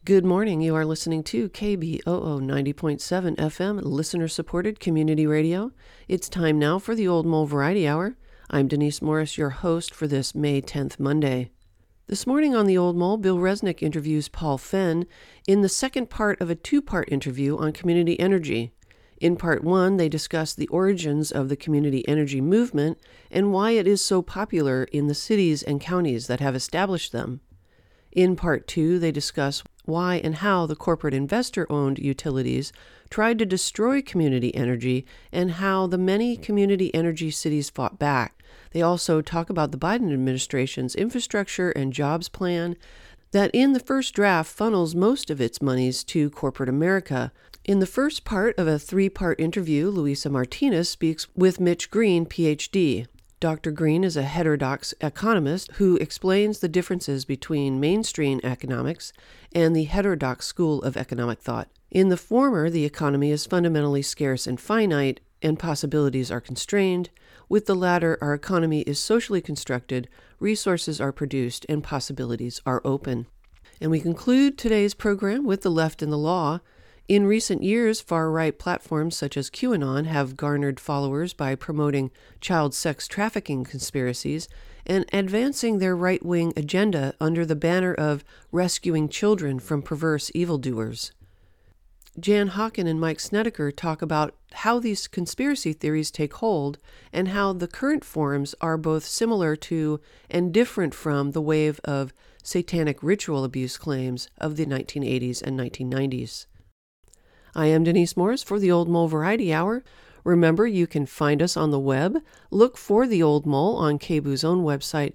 Good morning. You are listening to KBOO 90.7 FM, listener-supported community radio. It's time now for the Old Mole Variety Hour. I'm Denise Morris, your host for this May 10th Monday. This morning on the Old Mole, Bill Resnick interviews Paul Fenn in the second part of a two-part interview on community energy. In part one, they discuss the origins of the community energy movement and why it is so popular in the cities and counties that have established them. In part two, they discuss why and how the corporate investor-owned utilities tried to destroy community energy and how the many community energy cities fought back. They also talk about the Biden administration's infrastructure and jobs plan that in the first draft funnels most of its monies to corporate America. In the first part of a three-part interview, Luisa Martinez speaks with Mitch Green, Ph.D. Dr. Green is a heterodox economist who explains the differences between mainstream economics and the heterodox school of economic thought. In the former, the economy is fundamentally scarce and finite, and possibilities are constrained. With the latter, our economy is socially constructed, resources are produced, and possibilities are open. And we conclude today's program with The Left and the Law. In recent years, far-right platforms such as QAnon have garnered followers by promoting child sex trafficking conspiracies and advancing their right-wing agenda under the banner of rescuing children from perverse evildoers. Jan Hawken and Mike Snedeker talk about how these conspiracy theories take hold and how the current forms are both similar to and different from the wave of satanic ritual abuse claims of the 1980s and 1990s. I am Denise Morris for the Old Mole Variety Hour. Remember, you can find us on the web. Look for the Old Mole on KBOO's own website,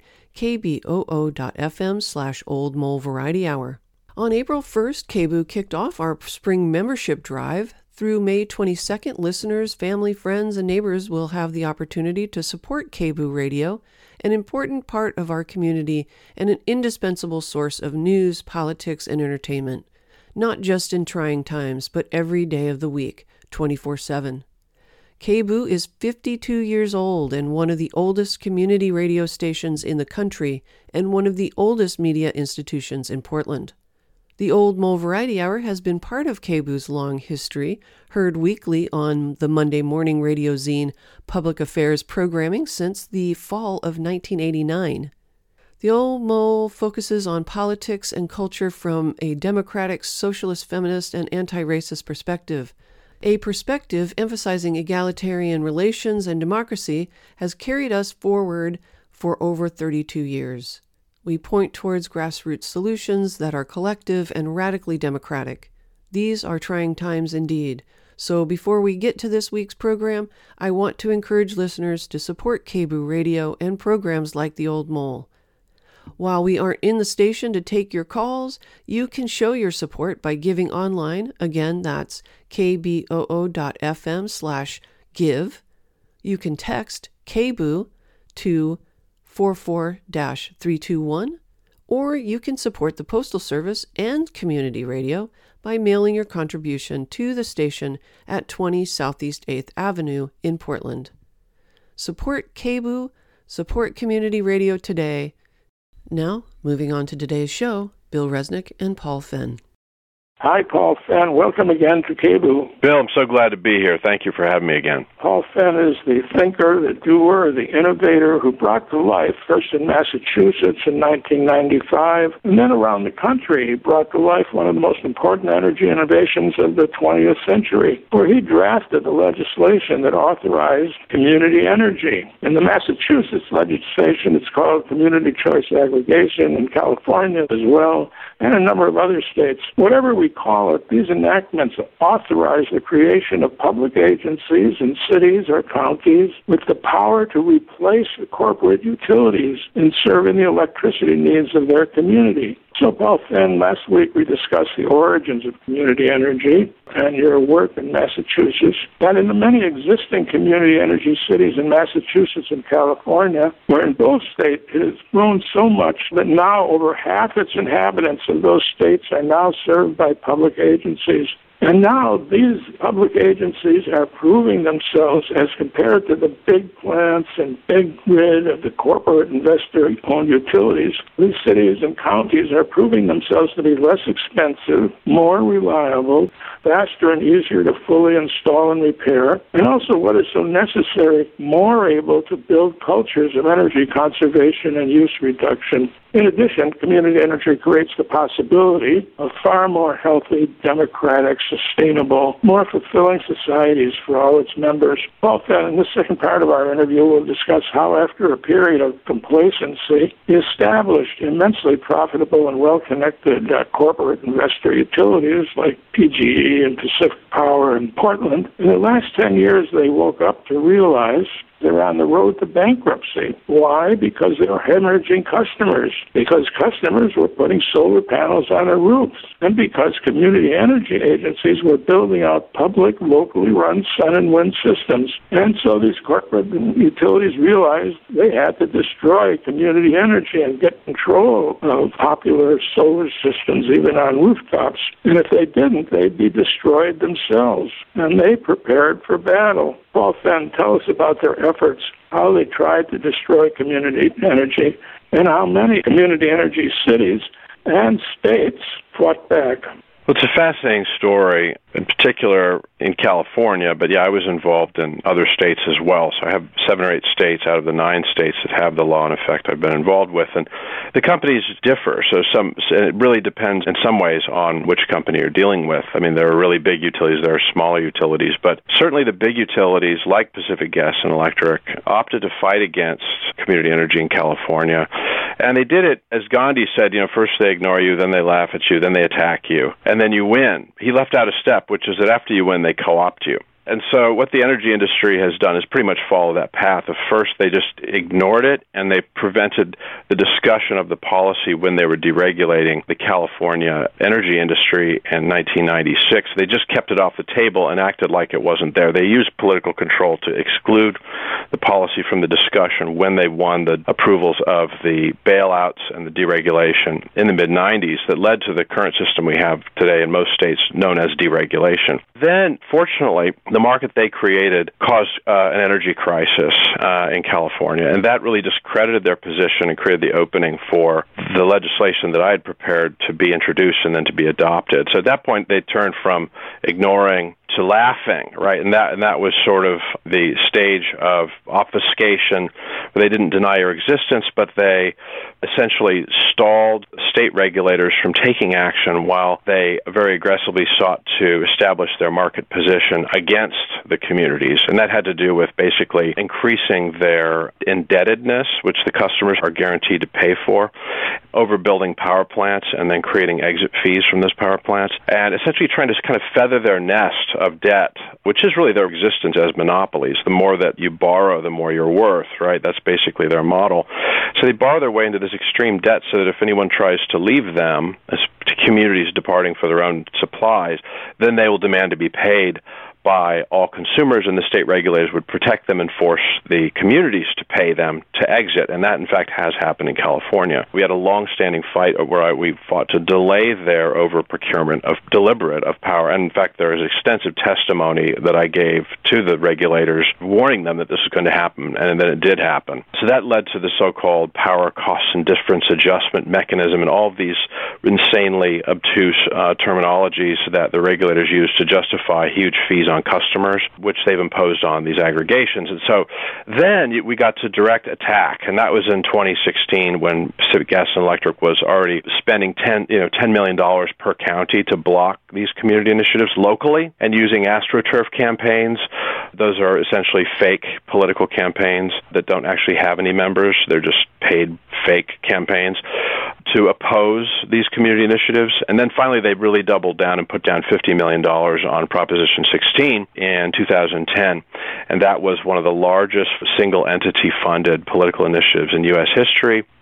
kboo.fm/Old Mole Variety Hour. On April 1st, KBOO kicked off our spring membership drive. Through May 22nd, listeners, family, friends, and neighbors will have the opportunity to support KBOO Radio, an important part of our community and an indispensable source of news, politics, and entertainment. Not just in trying times, but every day of the week, 24/7. KBOO is 52 years old and one of the oldest community radio stations in the country and one of the oldest media institutions in Portland. The Old Mole Variety Hour has been part of KBOO's long history, heard weekly on the Monday morning radio zine Public Affairs programming since the fall of 1989. The Old Mole focuses on politics and culture from a democratic, socialist, feminist, and anti-racist perspective. A perspective emphasizing egalitarian relations and democracy has carried us forward for over 32 years. We point towards grassroots solutions that are collective and radically democratic. These are trying times indeed. So before we get to this week's program, I want to encourage listeners to support KBOO Radio and programs like The Old Mole. While we aren't in the station to take your calls, you can show your support by giving online. Again, that's kboo.fm/give. You can text KBOO to 44-321, or you can support the Postal Service and community radio by mailing your contribution to the station at 20 Southeast 8th Avenue in Portland. Support KBOO, support community radio today. Now, moving on to today's show, Bill Resnick and Paul Fenn. Hi, Paul Fenn. Welcome again to KBOO. Bill, I'm so glad to be here. Thank you for having me again. Paul Fenn is the thinker, the doer, the innovator who brought to life, first in Massachusetts in 1995, and then around the country, he brought to life one of the most important energy innovations of the 20th century, where he drafted the legislation that authorized community energy. In the Massachusetts legislation, it's called Community Choice Aggregation, in California as well, and a number of other states. Whatever we call it, these enactments authorize the creation of public agencies in cities or counties with the power to replace the corporate utilities in serving the electricity needs of their community. So, Paul Fenn, last week we discussed the origins of community energy and your work in Massachusetts, and in the many existing community energy cities in Massachusetts and California, where in both states it has grown so much that now over half its inhabitants of those states are now served by public agencies. And now these public agencies are proving themselves as compared to the big plants and big grid of the corporate investor-owned utilities. These cities and counties are proving themselves to be less expensive, more reliable, faster and easier to fully install and repair, and also what is so necessary, more able to build cultures of energy conservation and use reduction. In addition, community energy creates the possibility of far more healthy, democratic, sustainable, more fulfilling societies for all its members. Well, in the second part of our interview, we'll discuss how, after a period of complacency, the established, immensely profitable and well-connected corporate investor utilities like PGE and Pacific Power and Portland, in the last 10 years, they woke up to realize they're on the road to bankruptcy. Why? Because they were hemorrhaging customers. Because customers were putting solar panels on their roofs. And because community energy agencies were building out public, locally run sun and wind systems. And so these corporate utilities realized they had to destroy community energy and get control of popular solar systems, even on rooftops. And if they didn't, they'd be destroyed themselves. And they prepared for battle. Paul Fenn, tell us about their efforts, how they tried to destroy community energy, and how many community energy cities and states fought back. Well, it's a fascinating story, in particular in California, but I was involved in other states as well. So I have 7 or 8 states out of the 9 states that have the law in effect I've been involved with. And the companies differ. So it really depends in some ways on which company you're dealing with. I mean, there are really big utilities, there are smaller utilities, but certainly the big utilities like Pacific Gas and Electric opted to fight against community energy in California. And they did it, as Gandhi said, first they ignore you, then they laugh at you, then they attack you, and then you win. He left out a step, which is that after you win, they co-opt you. And so what the energy industry has done is pretty much follow that path of first they just ignored it and they prevented the discussion of the policy when they were deregulating the California energy industry in 1996. They just kept it off the table and acted like it wasn't there. They used political control to exclude the policy from the discussion when they won the approvals of the bailouts and the deregulation in the mid-90s that led to the current system we have today in most states known as deregulation. Then, fortunately, the market they created caused an energy crisis in California, and that really discredited their position and created the opening for the legislation that I had prepared to be introduced and then to be adopted. So at that point, they turned from ignoring to laughing, right? And that was sort of the stage of obfuscation where they didn't deny your existence, but they essentially stalled state regulators from taking action while they very aggressively sought to establish their market position against the communities. And that had to do with basically increasing their indebtedness, which the customers are guaranteed to pay for, overbuilding power plants and then creating exit fees from those power plants, and essentially trying to kind of feather their nest of debt, which is really their existence as monopolies. The more that you borrow, the more you're worth, right? That's basically their model. So they borrow their way into this extreme debt so that if anyone tries to leave them, as communities departing for their own supplies, then they will demand to be paid by all consumers, and the state regulators would protect them and force the communities to pay them to exit. And that, in fact, has happened in California. We had a long-standing fight where we fought to delay their over-procurement of power. And, in fact, there is extensive testimony that I gave to the regulators warning them that this was going to happen, and then it did happen. So that led to the so-called power cost and difference adjustment mechanism and all of these insanely obtuse terminologies that the regulators use to justify huge fees on customers, which they've imposed on these aggregations. And so then we got to direct attack, and that was in 2016 when Pacific Gas and Electric was already spending $10 million per county to block these community initiatives locally and using AstroTurf campaigns. Those are essentially fake political campaigns that don't actually have any members. They're just paid fake campaigns to oppose these community initiatives. And then finally, they really doubled down and put down $50 million on Proposition 16 in 2010. And that was one of the largest single-entity funded political initiatives in U.S. history.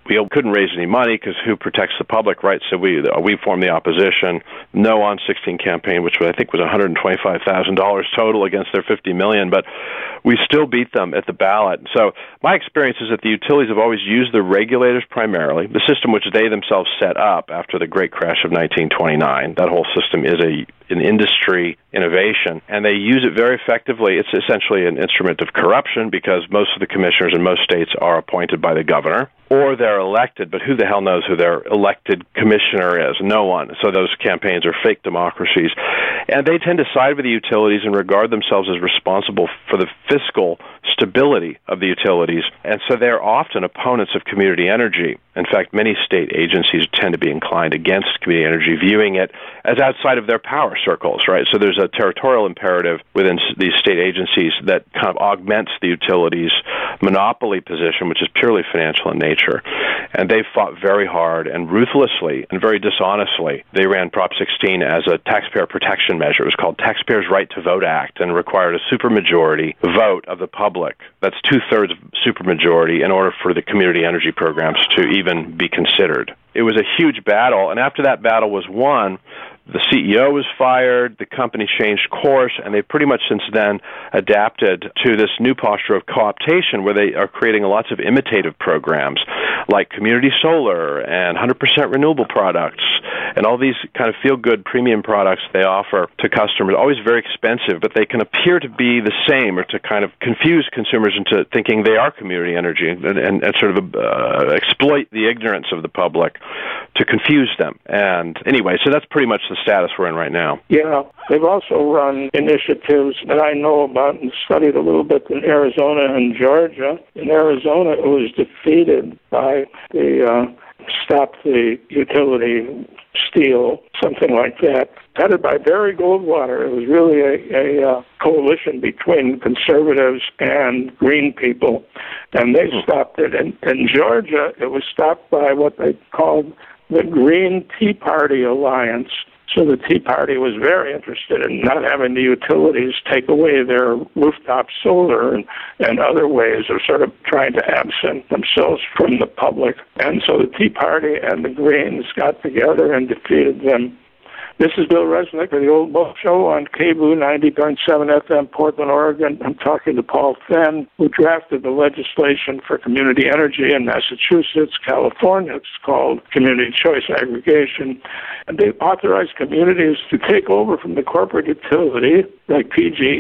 We couldn't raise any money because who protects the public, right? So we formed the opposition. No on 16 campaign, which I think was $125,000 total against their $50 million, but we still beat them at the ballot. So my experience is that the utilities have always used the regulators primarily, the system which they themselves set up after the great crash of 1929. That whole system is an industry innovation, and they use it very effectively. It's essentially an instrument of corruption because most of the commissioners in most states are appointed by the governor, or they're elected, but who the hell knows who their elected commissioner is? No one. So those campaigns are fake democracies. And they tend to side with the utilities and regard themselves as responsible for the fiscal stability of the utilities. And so they're often opponents of community energy. In fact, many state agencies tend to be inclined against community energy, viewing it as outside of their power circles, right? So there's a territorial imperative within these state agencies that kind of augments the utilities' monopoly position, which is purely financial in nature. And they fought very hard and ruthlessly and very dishonestly. They ran Prop 16 as a taxpayer protection measure. It was called Taxpayers' Right to Vote Act and required a supermajority vote of the public. That's 2/3 supermajority in order for the community energy programs to even be considered. It was a huge battle, and after that battle was won, the CEO was fired, the company changed course, and they pretty much since then adapted to this new posture of co-optation where they are creating lots of imitative programs like community solar and 100% renewable products and all these kind of feel-good premium products they offer to customers, always very expensive, but they can appear to be the same or to kind of confuse consumers into thinking they are community energy and sort of exploit the ignorance of the public to confuse them. And anyway, so that's pretty much the status we're in right now. Yeah, they've also run initiatives that I know about and studied a little bit in Arizona and Georgia. In Arizona, it was defeated by the Stop the Utility Steal, something like that, headed by Barry Goldwater. It was really a coalition between conservatives and green people, and they stopped it. And in Georgia, it was stopped by what they called the Green Tea Party Alliance. So the Tea Party was very interested in not having the utilities take away their rooftop solar and other ways of sort of trying to absent themselves from the public. And so the Tea Party and the Greens got together and defeated them. This is Bill Resnick for the Old Mo Show on KBOO 90.7 FM, Portland, Oregon. I'm talking to Paul Fenn, who drafted the legislation for community energy in Massachusetts, California. It's called Community Choice Aggregation. And they authorized communities to take over from the corporate utility, like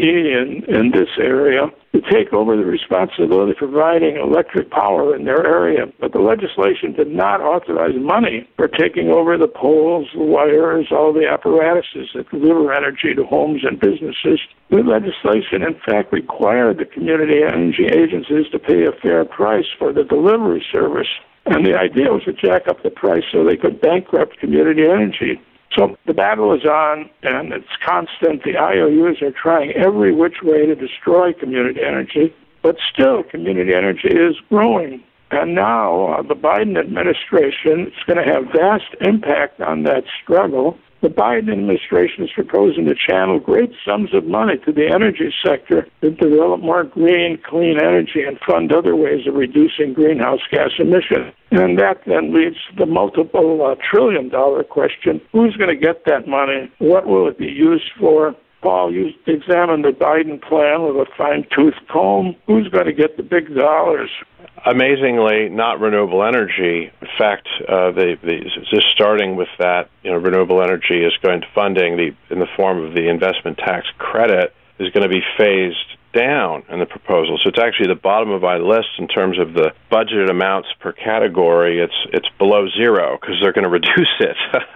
PGE in this area, to take over the responsibility for providing electric power in their area. But the legislation did not authorize money for taking over the poles, the wires, all the apparatuses that deliver energy to homes and businesses. The legislation, in fact, required the community energy agencies to pay a fair price for the delivery service. And the idea was to jack up the price so they could bankrupt community energy. So the battle is on, and it's constant. The IOUs are trying every which way to destroy community energy, but still community energy is growing. And now the Biden administration is going to have vast impact on that struggle. The Biden administration is proposing to channel great sums of money to the energy sector to develop more green, clean energy and fund other ways of reducing greenhouse gas emissions. And that then leads to the multiple trillion-dollar question. Who's going to get that money? What will it be used for? Paul, you examined the Biden plan with a fine-tooth comb. Who's going to get the big dollars? Amazingly, not renewable energy. In fact, just starting with that, renewable energy is going to funding in the form of the investment tax credit is going to be phased down in the proposal. So it's actually the bottom of my list in terms of the budgeted amounts per category. It's below zero because they're going to reduce it.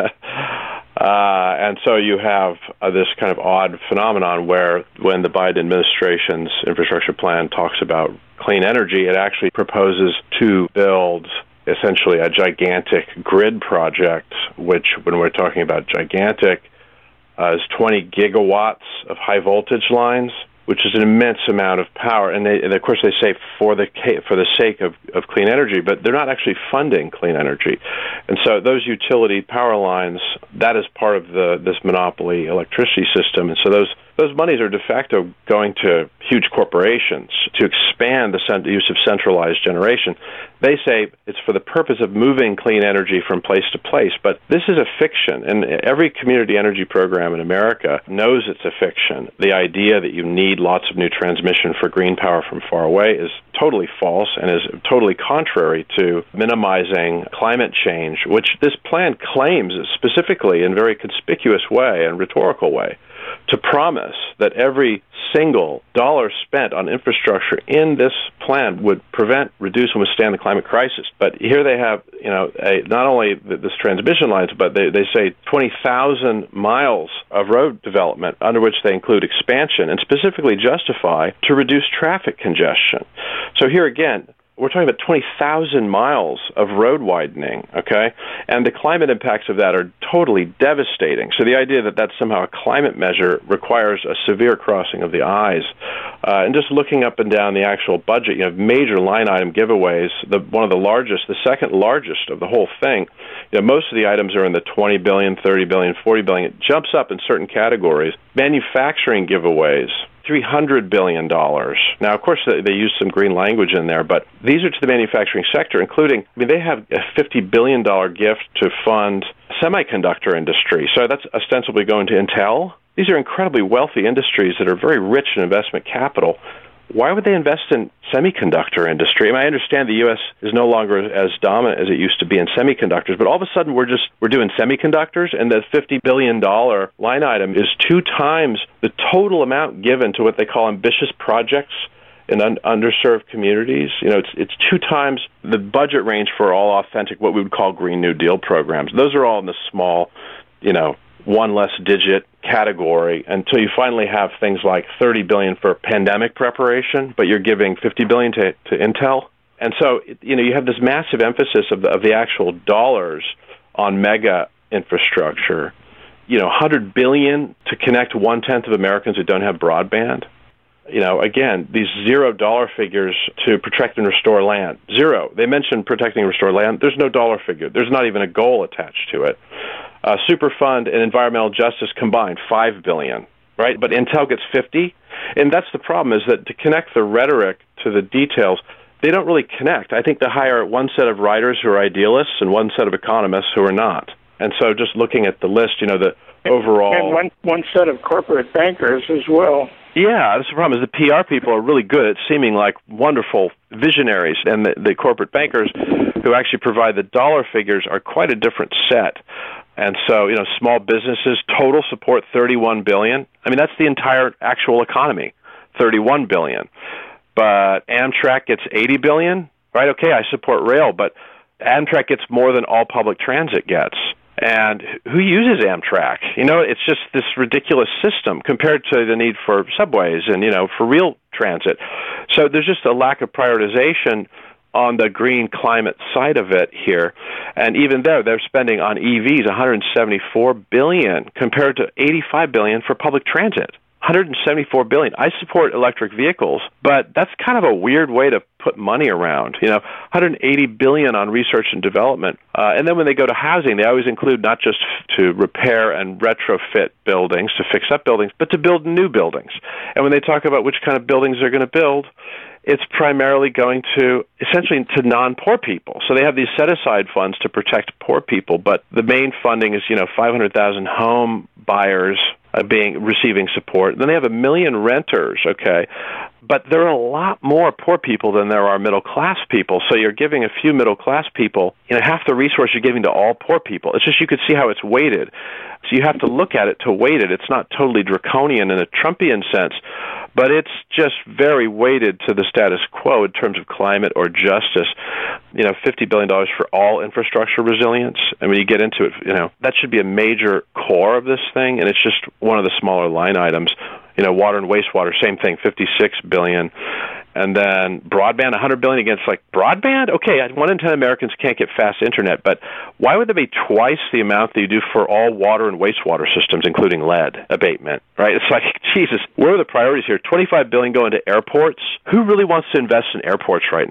And so you have this kind of odd phenomenon where when the Biden administration's infrastructure plan talks about clean energy, it actually proposes to build essentially a gigantic grid project, which when we're talking about gigantic, is 20 gigawatts of high voltage lines, which is an immense amount of power. And of course they say for the sake of clean energy, but they're not actually funding clean energy. And so those utility power lines, that is part of this monopoly electricity system. And so those those monies are de facto going to huge corporations to expand the use of centralized generation. They say it's for the purpose of moving clean energy from place to place, but this is a fiction, and every community energy program in America knows it's a fiction. The idea that you need lots of new transmission for green power from far away is totally false and is totally contrary to minimizing climate change, which this plan claims specifically in a very conspicuous way and rhetorical way to promise that every single dollar spent on infrastructure in this plan would prevent, reduce, and withstand the climate crisis. But here they have, not only this transmission lines, but they say 20,000 miles of road development, under which they include expansion and specifically justify to reduce traffic congestion. So here again, we're talking about 20,000 miles of road widening, okay? And the climate impacts of that are totally devastating. So the idea that that's somehow a climate measure requires a severe crossing of the I's. And just looking up and down the actual budget, you have major line item giveaways. One of the largest, the second largest of the whole thing, most of the items are in the $20 billion, $30 billion, $40 billion. It jumps up in certain categories. Manufacturing giveaways, $300 billion. Now, of course, they use some green language in there, but these are to the manufacturing sector, including, they have a $50 billion gift to fund semiconductor industry. So that's ostensibly going to Intel. These are incredibly wealthy industries that are very rich in investment capital. Why would they invest in semiconductor industry? I understand the U.S. is no longer as dominant as it used to be in semiconductors, but all of a sudden we're doing semiconductors, and the $50 billion line item is 2 times the total amount given to what they call ambitious projects in underserved communities. It's 2 times the budget range for all authentic, what we would call Green New Deal programs. Those are all in the small, one less digit category until you finally have things like $30 billion for pandemic preparation, but you're giving $50 billion to Intel. And so, you have this massive emphasis of the actual dollars on mega infrastructure. $100 billion to connect 1/10 of Americans who don't have broadband. Again, these $0 figures to protect and restore land. Zero. They mentioned protecting and restore land. There's no dollar figure. There's not even a goal attached to it. Superfund and environmental justice combined, $5 billion, right? But Intel gets $50, and that's the problem, is that to connect the rhetoric to the details, they don't really connect. I think they hire one set of writers who are idealists and one set of economists who are not. And so just looking at the list, the overall... And one set of corporate bankers as well. Yeah, that's the problem, is the PR people are really good at seeming like wonderful visionaries, and the corporate bankers who actually provide the dollar figures are quite a different set. And so, small businesses, total support $31 billion. That's the entire actual economy, $31 billion. But Amtrak gets $80 billion, right? Okay, I support rail, but Amtrak gets more than all public transit gets. And who uses Amtrak? It's just this ridiculous system compared to the need for subways and, for real transit. So there's just a lack of prioritization on the green climate side of it here. And even though they're spending on EVs $174 billion compared to $85 billion for public transit. $174 billion. I support electric vehicles, but that's kind of a weird way to put money around. $180 billion on research and development. And then when they go to housing, they always include not just to repair and retrofit buildings, to fix up buildings, but to build new buildings. And when they talk about which kind of buildings they're going to build, it's primarily going to, essentially, to non-poor people. So they have these set-aside funds to protect poor people, but the main funding is, 500,000 home buyers receiving support. Then they have 1 million renters, okay? But there are a lot more poor people than there are middle-class people. So you're giving a few middle-class people, half the resource you're giving to all poor people. It's just you could see how it's weighted. So you have to look at it to weight it. It's not totally draconian in a Trumpian sense, but it's just very weighted to the status quo in terms of climate or justice. $50 billion for all infrastructure resilience. And when you get into it, that should be a major core of this thing, and it's just one of the smaller line items. Water and wastewater, same thing, $56 billion. And then broadband, $100 billion against broadband? Okay, 1 in 10 Americans can't get fast internet, but why would there be twice the amount that you do for all water and wastewater systems, including lead abatement, right? It's like, Jesus, where are the priorities here? $25 billion going to airports? Who really wants to invest in airports right now?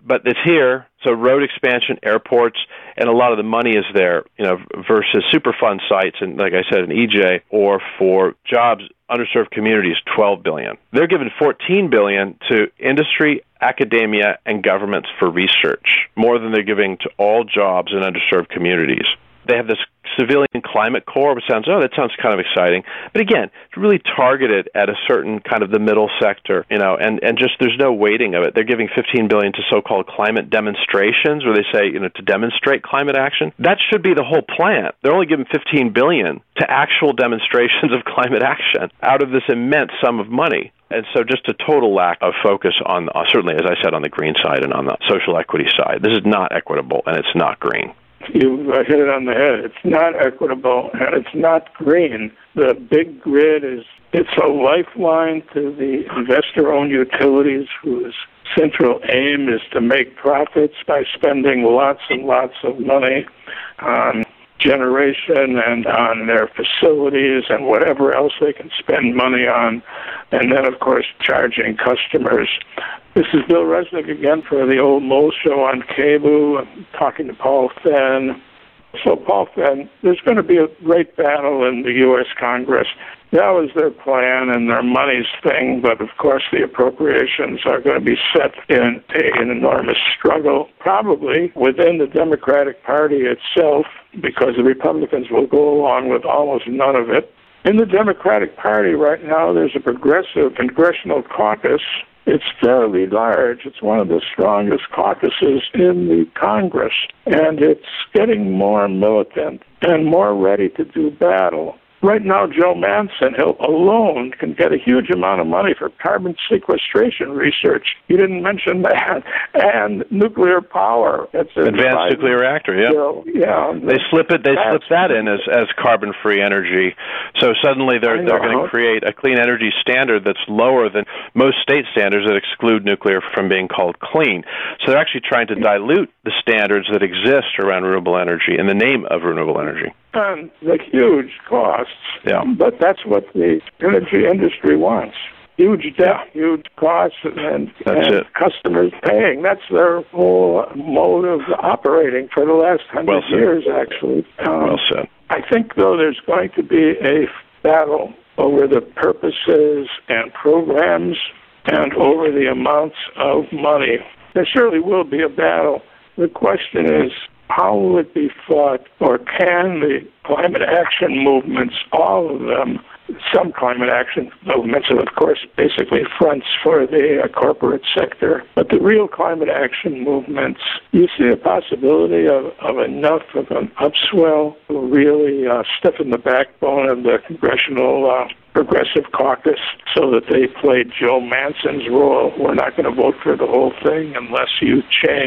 but it's here. So road expansion, airports, and a lot of the money is there, versus Superfund sites, and like I said, in EJ, or for jobs, underserved communities, $12 billion. They're giving $14 billion to industry, academia, and governments for research, more than they're giving to all jobs in underserved communities. They have this Civilian Climate Corps, which sounds kind of exciting. But again, it's really targeted at a certain kind of the middle sector, and just there's no weighting of it. They're giving $15 billion to so-called climate demonstrations, where they say, to demonstrate climate action. That should be the whole plan. They're only giving $15 billion to actual demonstrations of climate action out of this immense sum of money. And so just a total lack of focus on, certainly, as I said, on the green side and on the social equity side. This is not equitable, and it's not green. You hit it on the head. It's not equitable, and it's not green. The big grid it's a lifeline to the investor-owned utilities whose central aim is to make profits by spending lots and lots of money on generation and on their facilities and whatever else they can spend money on, and then, of course, charging customers. This is Bill Resnick again for the Old Mole Show on KBOO. I'm talking to Paul Fenn. So, Paul Fenn, there's going to be a great battle in the U.S. Congress. That was their plan and their money's thing, but of course the appropriations are going to be set in an enormous struggle, probably within the Democratic Party itself, because the Republicans will go along with almost none of it. In the Democratic Party right now, there's a progressive congressional caucus. It's fairly large. It's one of the strongest caucuses in the Congress, and it's getting more militant and more ready to do battle. Right now, Joe Manchin alone can get a huge amount of money for carbon sequestration research. You didn't mention that. And nuclear power. Advanced nuclear reactor, yeah. Yeah. They slip that in as carbon-free energy. So suddenly they're going to create a clean energy standard that's lower than most state standards that exclude nuclear from being called clean. So they're actually trying to dilute the standards that exist around renewable energy in the name of renewable energy. And the huge costs, but that's what the energy industry wants. Huge debt, huge costs, and customers paying. That's their whole mode of operating for the last 100 years, actually. Well said. I think, though, there's going to be a battle over the purposes and programs and over the amounts of money. There surely will be a battle. The question is, how will it be fought, or can the climate action movements, all of them, some climate action movements, and of course basically fronts for the corporate sector, but the real climate action movements, you see a possibility of enough of an upswell to really stiffen the backbone of the congressional progressive caucus so that they played Joe Manchin's role. We're not going to vote for the whole thing unless you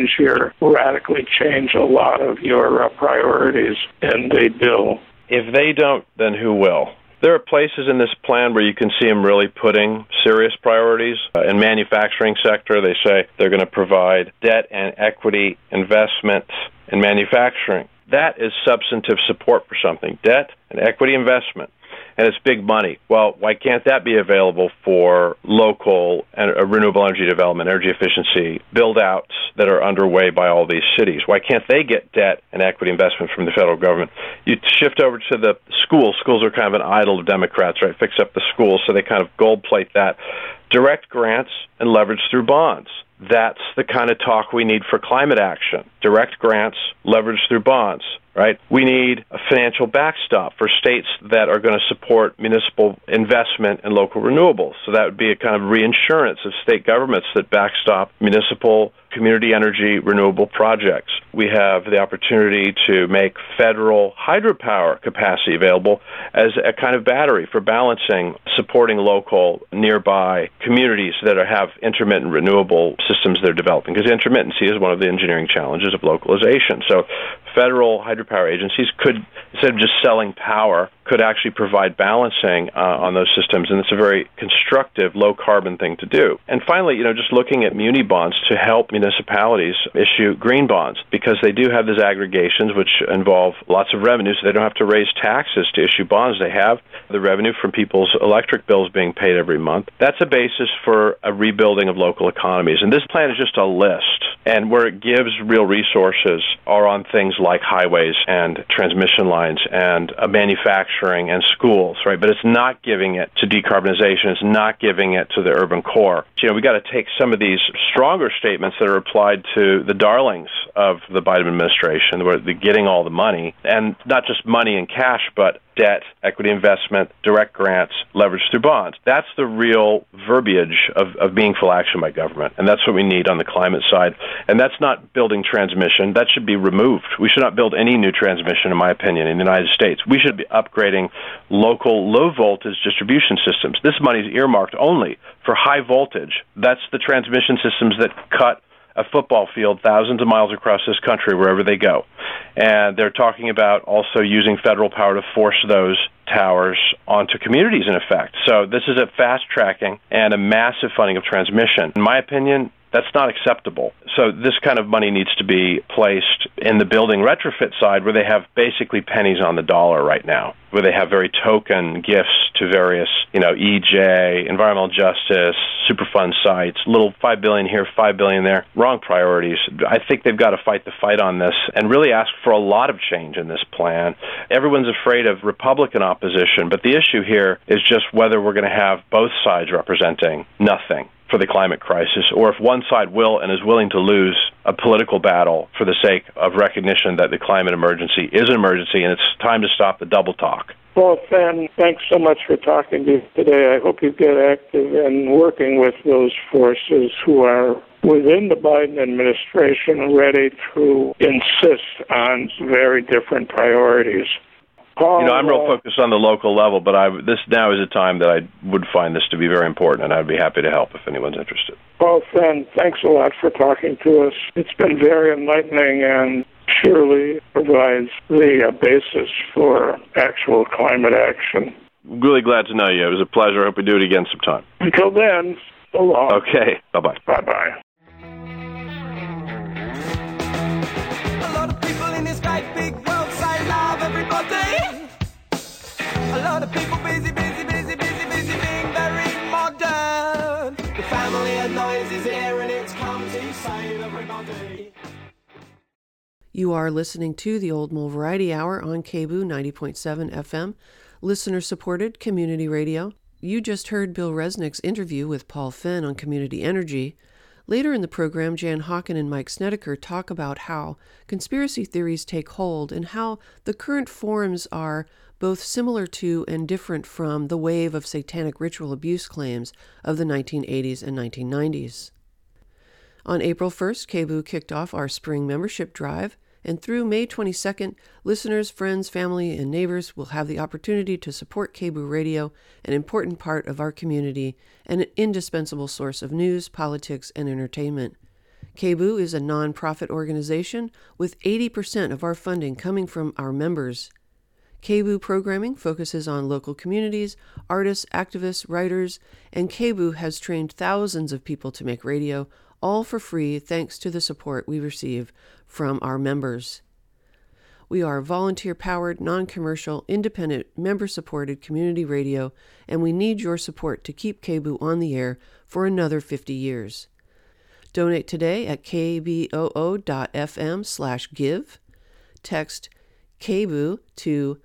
radically change a lot of your priorities in the bill. If they don't, then who will? There are places in this plan where you can see them really putting serious priorities. In manufacturing sector, they say they're going to provide debt and equity investments in manufacturing. That is substantive support for something. Debt and equity investment. And it's big money. Well, why can't that be available for local and renewable energy development, energy efficiency, build-outs that are underway by all these cities? Why can't they get debt and equity investment from the federal government? You shift over to the schools. Schools are kind of an idol of Democrats, right? Fix up the schools, so they kind of gold plate that. Direct grants and leverage through bonds. That's the kind of talk we need for climate action. Direct grants, leverage through bonds. Right? We need a financial backstop for states that are going to support municipal investment in local renewables. So that would be a kind of reinsurance of state governments that backstop municipal community energy renewable projects. We have the opportunity to make federal hydropower capacity available as a kind of battery for balancing, supporting local nearby communities that have intermittent renewable systems they're developing, because intermittency is one of the engineering challenges of localization. So federal hydropower agencies could, instead of just selling power, could actually provide balancing on those systems, and it's a very constructive, low-carbon thing to do. And finally, just looking at muni bonds to help municipalities issue green bonds, because they do have these aggregations which involve lots of revenue, so they don't have to raise taxes to issue bonds. They have the revenue from people's electric bills being paid every month. That's a basis for a rebuilding of local economies. And this plan is just a list, and where it gives real resources are on things like highways and transmission lines and manufacturing and schools, right? But it's not giving it to decarbonization. It's not giving it to the urban core. We got to take some of these stronger statements that are applied to the darlings of the Biden administration, where they're getting all the money, and not just money in cash, but debt, equity investment, direct grants, leverage through bonds. That's the real verbiage of meaningful action by government, and that's what we need on the climate side. And that's not building transmission. That should be removed. We should not build any new transmission, in my opinion, in the United States. We should be upgrading local low-voltage distribution systems. This money is earmarked only for high voltage. That's the transmission systems that cut a football field thousands of miles across this country wherever they go. And they're talking about also using federal power to force those towers onto communities, in effect. So this is a fast-tracking and a massive funding of transmission. In my opinion, that's not acceptable. So this kind of money needs to be placed in the building retrofit side, where they have basically pennies on the dollar right now, where they have very token gifts to various, EJ, environmental justice, Superfund sites, little $5 billion here, $5 billion there. Wrong priorities. I think they've got to fight the fight on this and really ask for a lot of change in this plan. Everyone's afraid of Republican opposition, but the issue here is just whether we're going to have both sides representing nothing for the climate crisis, or if one side will and is willing to lose a political battle for the sake of recognition that the climate emergency is an emergency and it's time to stop the double talk. Well, Fan, thanks so much for talking to you today. I hope you get active in working with those forces who are within the Biden administration ready to insist on very different priorities. Paul, I'm real focused on the local level, but this now is a time that I would find this to be very important, and I'd be happy to help if anyone's interested. Paul Fenn, thanks a lot for talking to us. It's been very enlightening and surely provides the basis for actual climate action. Really glad to know you. It was a pleasure. I hope we do it again sometime. Until then, so long. Okay. Bye-bye. Bye-bye. A lot of people in this great big world say love everybody. A lot of people busy being very modern. The family of noise is here and it's come to save everybody. You are listening to the Old Mole Variety Hour on KBOO 90.7 FM, listener-supported community radio. You just heard Bill Resnick's interview with Paul Fenn on community energy. Later in the program, Jan Hawken and Mike Snedeker talk about how conspiracy theories take hold and how the current forms are both similar to and different from the wave of satanic ritual abuse claims of the 1980s and 1990s. On April 1st, KBOO kicked off our spring membership drive, and through May 22nd, listeners, friends, family, and neighbors will have the opportunity to support KBOO Radio, an important part of our community and an indispensable source of news, politics, and entertainment. KBOO is a non-profit organization with 80% of our funding coming from our members. KBOO programming focuses on local communities, artists, activists, writers, and KBOO has trained thousands of people to make radio, all for free thanks to the support we receive from our members. We are volunteer-powered, non-commercial, independent, member-supported community radio, and we need your support to keep KBOO on the air for another 50 years. Donate today at kboo.fm/give. Text KBOO to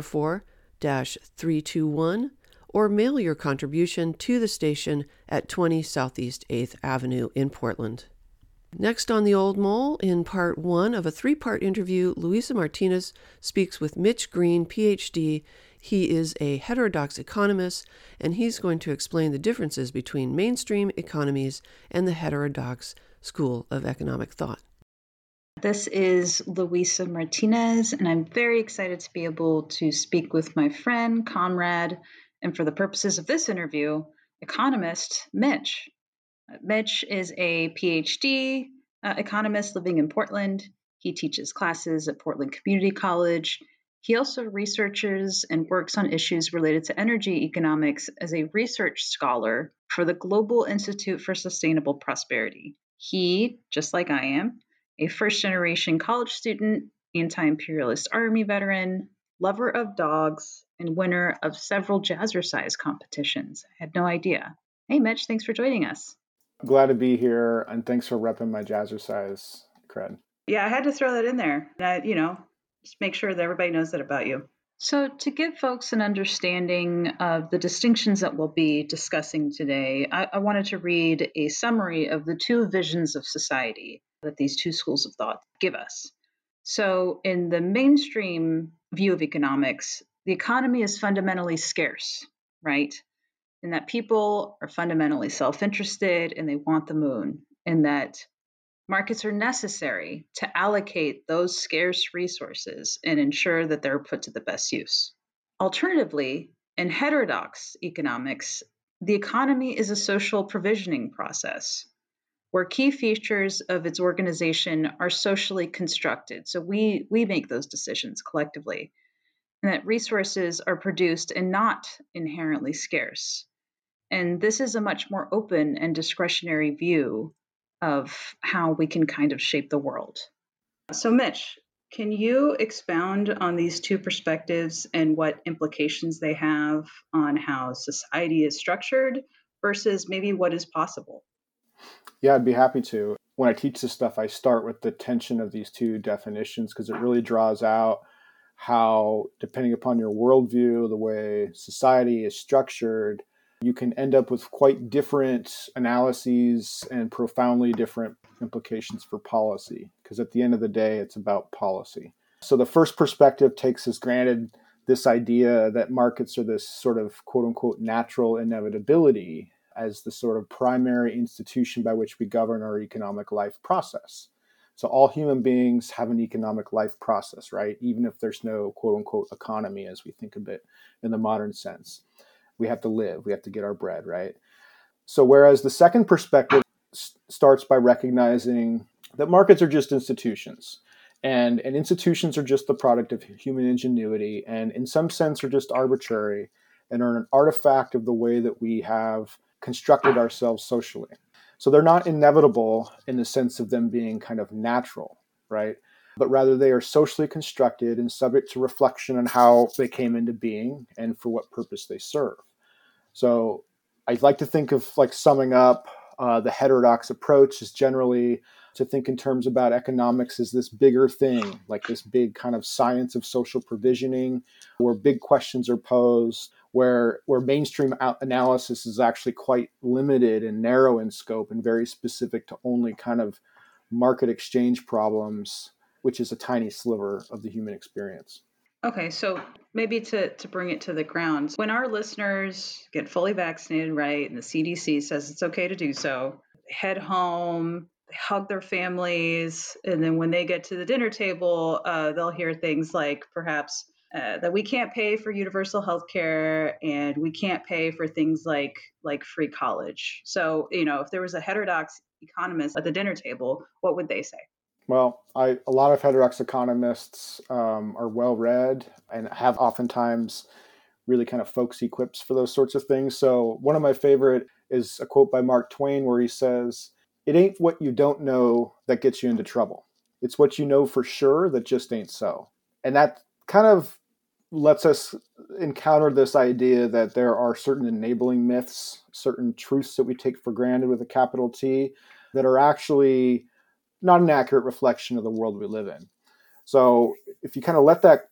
44-321 or mail your contribution to the station at 20 Southeast 8th Avenue in Portland. Next on The Old Mole, in part 1 of a 3-part interview, Luisa Martinez speaks with Mitch Green, Ph.D. He is a heterodox economist, and he's going to explain the differences between mainstream economies and the heterodox school of economic thought. This is Luisa Martinez, and I'm very excited to be able to speak with my friend, comrade, and for the purposes of this interview, economist Mitch. Mitch is a PhD economist living in Portland. He teaches classes at Portland Community College. He also researches and works on issues related to energy economics as a research scholar for the Global Institute for Sustainable Prosperity. He, just like I am, a first generation college student, anti imperialist army veteran, lover of dogs, and winner of several jazzercise competitions. I had no idea. Hey, Mitch, thanks for joining us. Glad to be here, and thanks for repping my jazzercise cred. Yeah, I had to throw that in there. Just make sure that everybody knows that about you. So, to give folks an understanding of the distinctions that we'll be discussing today, I wanted to read a summary of the two visions of society that these two schools of thought give us. So, in the mainstream view of economics, the economy is fundamentally scarce, right? And that people are fundamentally self interested and they want the moon, and that markets are necessary to allocate those scarce resources and ensure that they're put to the best use. Alternatively, in heterodox economics, the economy is a social provisioning process where key features of its organization are socially constructed. So we make those decisions collectively, and that resources are produced and not inherently scarce. And this is a much more open and discretionary view of how we can kind of shape the world. So, Mitch, can you expound on these two perspectives and what implications they have on how society is structured versus maybe what is possible? Yeah, I'd be happy to. When I teach this stuff, I start with the tension of these two definitions because it really draws out how, depending upon your worldview, the way society is structured, you can end up with quite different analyses and profoundly different implications for policy. Because at the end of the day, it's about policy. So the first perspective takes as granted this idea that markets are this sort of quote unquote natural inevitability as the sort of primary institution by which we govern our economic life process. So all human beings have an economic life process, right? Even if there's no quote unquote economy as we think of it in the modern sense. We have to live, we have to get our bread, right? So whereas the second perspective starts by recognizing that markets are just institutions. And institutions are just the product of human ingenuity and in some sense are just arbitrary and are an artifact of the way that we have constructed ourselves socially. So they're not inevitable in the sense of them being kind of natural, right? But rather they are socially constructed and subject to reflection on how they came into being and for what purpose they serve. So I'd like to think of like summing up the heterodox approach is generally to think in terms about economics as this bigger thing, like this big kind of science of social provisioning, where big questions are posed, where mainstream analysis is actually quite limited and narrow in scope and very specific to only kind of market exchange problems, which is a tiny sliver of the human experience. Okay, so maybe to bring it to the ground, when our listeners get fully vaccinated, right, and the CDC says it's okay to do so, they head home, they hug their families, and then when they get to the dinner table, they'll hear things like perhaps that we can't pay for universal health care and we can't pay for things like free college. So, if there was a heterodox economist at the dinner table, what would they say? Well, a lot of heterodox economists are well read and have oftentimes really kind of folksy quips for those sorts of things. So one of my favorite is a quote by Mark Twain where he says, "It ain't what you don't know that gets you into trouble. It's what you know for sure that just ain't so." And that kind of lets us encounter this idea that there are certain enabling myths, certain truths that we take for granted with a capital T that are actually not an accurate reflection of the world we live in. So if you kind of let that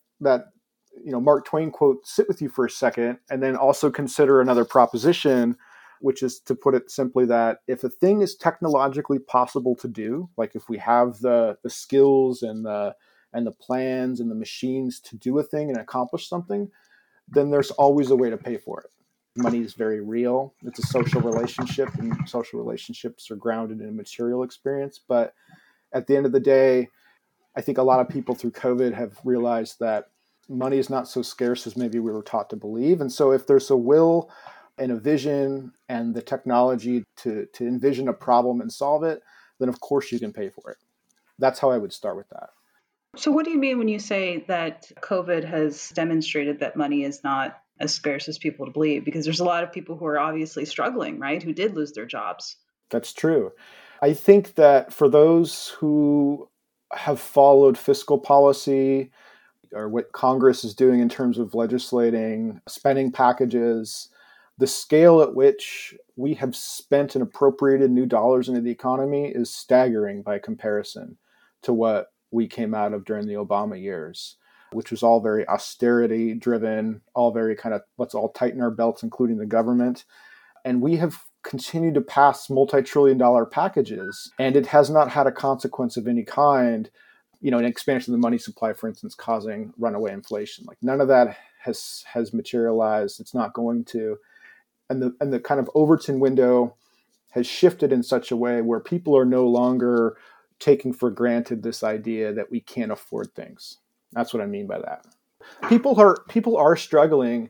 Mark Twain quote sit with you for a second, and then also consider another proposition, which is to put it simply that if a thing is technologically possible to do, like if we have the skills and the plans and the machines to do a thing and accomplish something, then there's always a way to pay for it. Money is very real. It's a social relationship, and social relationships are grounded in a material experience. But at the end of the day, I think a lot of people through COVID have realized that money is not so scarce as maybe we were taught to believe. And so if there's a will and a vision and the technology to envision a problem and solve it, then of course you can pay for it. That's how I would start with that. So, what do you mean when you say that COVID has demonstrated that money is not as scarce as people believe? Because there's a lot of people who are obviously struggling, right? Who did lose their jobs. That's true. I think that for those who have followed fiscal policy or what Congress is doing in terms of legislating spending packages, the scale at which we have spent and appropriated new dollars into the economy is staggering by comparison to what we came out of during the Obama years, which was all very austerity driven, all very kind of let's all tighten our belts, including the government. And we have continued to pass multi-trillion dollar packages, and it has not had a consequence of any kind, an expansion of the money supply, for instance, causing runaway inflation. Like none of that has materialized. It's not going to. And the kind of Overton window has shifted in such a way where people are no longer taking for granted this idea that we can't afford things. That's what I mean by that. People are struggling,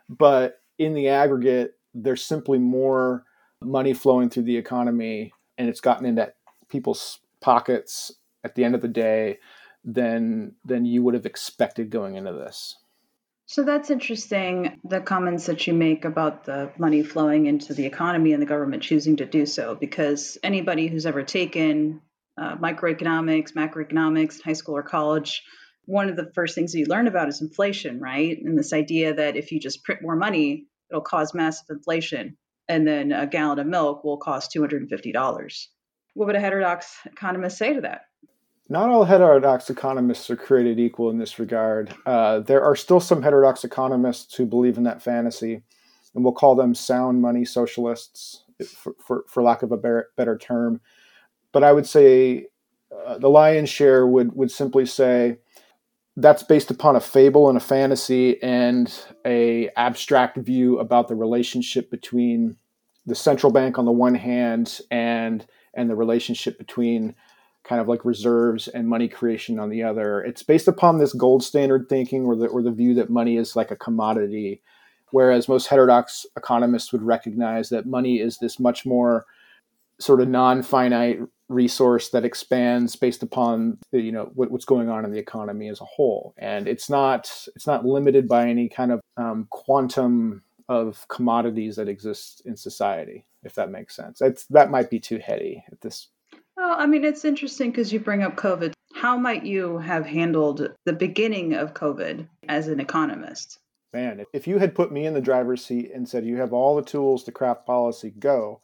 but in the aggregate, there's simply more money flowing through the economy, and it's gotten into people's pockets at the end of the day than you would have expected going into this. So that's interesting, the comments that you make about the money flowing into the economy and the government choosing to do so, because anybody who's ever taken microeconomics, macroeconomics in high school or college, one of the first things that you learn about is inflation, right? And this idea that if you just print more money, it'll cause massive inflation. And then a gallon of milk will cost $250. What would a heterodox economist say to that? Not all heterodox economists are created equal in this regard. There are still some heterodox economists who believe in that fantasy, and we'll call them sound money socialists, for lack of a better term. But I would say the lion's share would simply say that's based upon a fable and a fantasy and a abstract view about the relationship between the central bank on the one hand and the relationship between kind of like reserves and money creation on the other. It's based upon this gold standard thinking or the view that money is like a commodity, whereas most heterodox economists would recognize that money is this much more sort of non-finite resource that expands based upon what's going on in the economy as a whole, and it's not limited by any kind of quantum of commodities that exist in society, if that makes sense. That might be too heady at this. Well, I mean, it's interesting because you bring up COVID. How might you have handled the beginning of COVID as an economist? Man, if you had put me in the driver's seat and said you have all the tools to craft policy, go,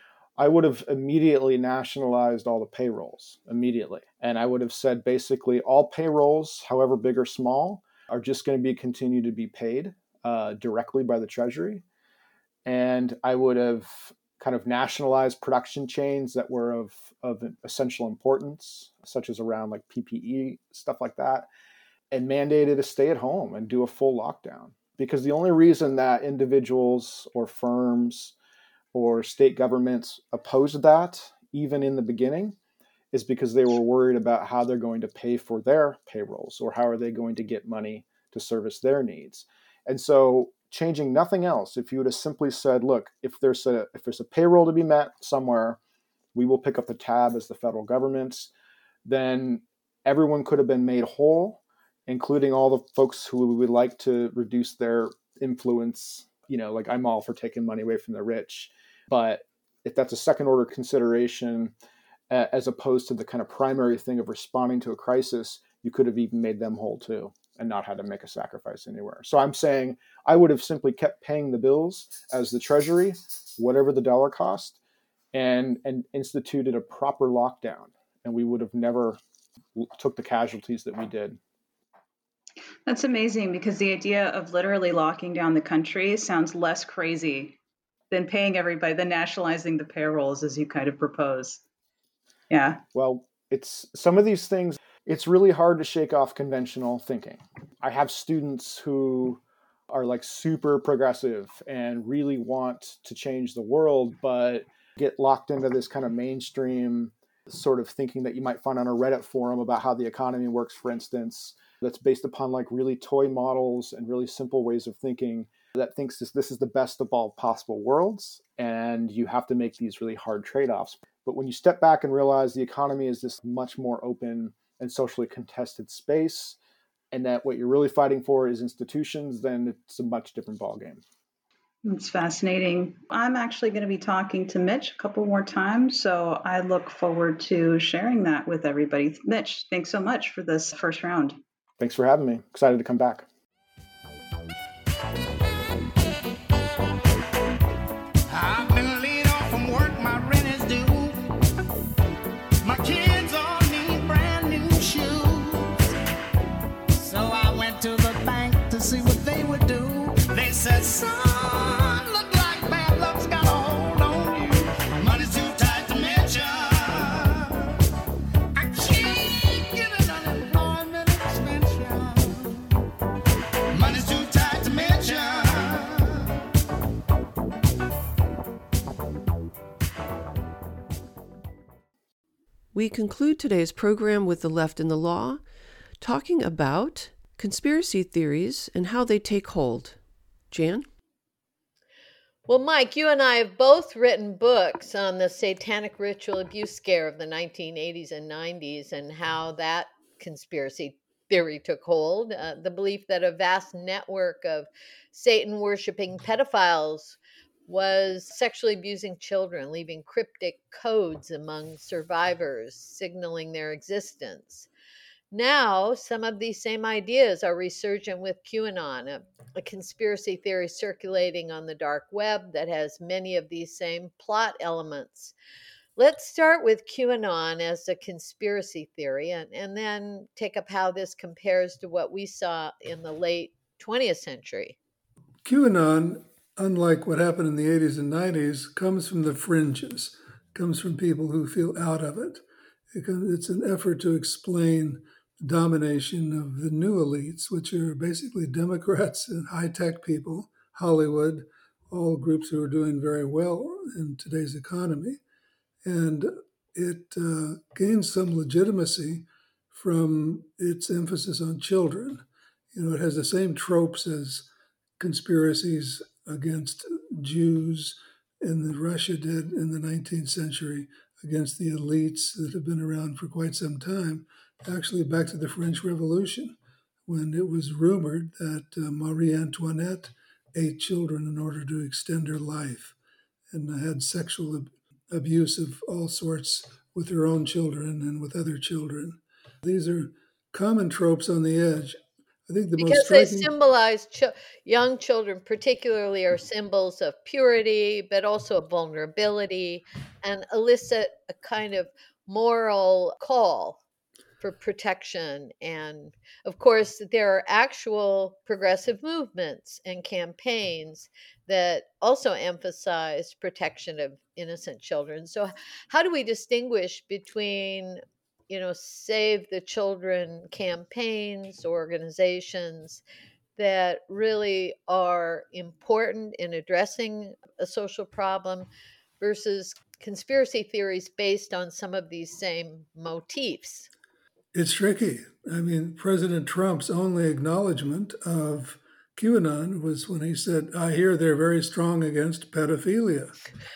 I would have immediately nationalized all the payrolls immediately. And I would have said basically all payrolls, however big or small, are just going to continue to be paid directly by the Treasury. And I would have kind of nationalized production chains that were of essential importance, such as around like PPE, stuff like that, and mandated a stay at home and do a full lockdown. Because the only reason that individuals or firms or state governments opposed that, even in the beginning, is because they were worried about how they're going to pay for their payrolls or how are they going to get money to service their needs. And so changing nothing else, if you would have simply said, look, if there's a payroll to be met somewhere, we will pick up the tab as the federal government, then everyone could have been made whole, including all the folks who would like to reduce their influence. Like I'm all for taking money away from the rich. But if that's a second order consideration, as opposed to the kind of primary thing of responding to a crisis, you could have even made them whole too and not had to make a sacrifice anywhere. So I'm saying I would have simply kept paying the bills as the Treasury, whatever the dollar cost, and instituted a proper lockdown. And we would have never took the casualties that we did. That's amazing because the idea of literally locking down the country sounds less crazy than paying everybody, than nationalizing the payrolls as you kind of propose. Yeah. Well, it's some of these things, it's really hard to shake off conventional thinking. I have students who are like super progressive and really want to change the world, but get locked into this kind of mainstream sort of thinking that you might find on a Reddit forum about how the economy works, for instance, that's based upon like really toy models and really simple ways of thinking that thinks this is the best of all possible worlds. And you have to make these really hard trade-offs. But when you step back and realize the economy is this much more open and socially contested space, and that what you're really fighting for is institutions, then it's a much different ballgame. It's fascinating. I'm actually going to be talking to Mitch a couple more times, so I look forward to sharing that with everybody. Mitch, thanks so much for this first round. Thanks for having me. Excited to come back. I've been laid off from work, my rent is due. My kids all need brand new shoes. So I went to the bank to see what they would do. They said, son, look like bad luck's got a hold on you. Money's too tight to mention. I can't get an unemployment extension. Money's too tight to mention. We conclude today's program with The Left and the Law, talking about conspiracy theories and how they take hold. Jan? Well, Mike, you and I have both written books on the satanic ritual abuse scare of the 1980s and 90s and how that conspiracy theory took hold. The belief that a vast network of Satan-worshiping pedophiles was sexually abusing children, leaving cryptic codes among survivors, signaling their existence. Now, some of these same ideas are resurgent with QAnon, a conspiracy theory circulating on the dark web that has many of these same plot elements. Let's start with QAnon as a conspiracy theory and then take up how this compares to what we saw in the late 20th century. QAnon, unlike what happened in the 80s and 90s, comes from the fringes, comes from people who feel out of it. It's an effort to explain the domination of the new elites, which are basically Democrats and high-tech people, Hollywood, all groups who are doing very well in today's economy. And it gains some legitimacy from its emphasis on children. You know, it has the same tropes as conspiracies against Jews and Russia did in the 19th century against the elites that have been around for quite some time, actually back to the French Revolution, when it was rumored that Marie Antoinette ate children in order to extend her life and had sexual abuse of all sorts with her own children and with other children. These are common tropes on the edge. I think because they symbolize young children, particularly, are symbols of purity, but also of vulnerability, and elicit a kind of moral call for protection. And of course, there are actual progressive movements and campaigns that also emphasize protection of innocent children. So how do we distinguish between Save the Children campaigns, organizations that really are important in addressing a social problem versus conspiracy theories based on some of these same motifs? It's tricky. I mean, President Trump's only acknowledgement of QAnon was when he said, I hear they're very strong against pedophilia.